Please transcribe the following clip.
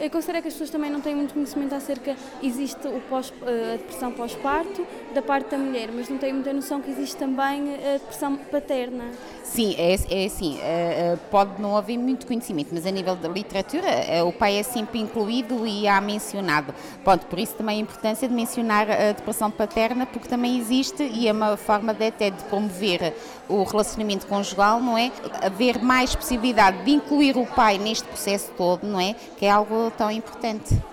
Eu considero que as pessoas também não têm muito conhecimento acerca, existe a depressão pós-parto da parte da mulher, mas não têm muita noção que existe também a depressão paterna. Sim, é assim, pode não haver muito conhecimento, mas a nível da literatura o pai é sempre incluído e há mencionado. Pronto, por isso também a importância de mencionar a depressão paterna, porque também existe e é uma forma de até de promover o relacionamento conjugal, não é? Haver mais possibilidade de incluir o pai neste processo todo, não é? Que é algo tão importante.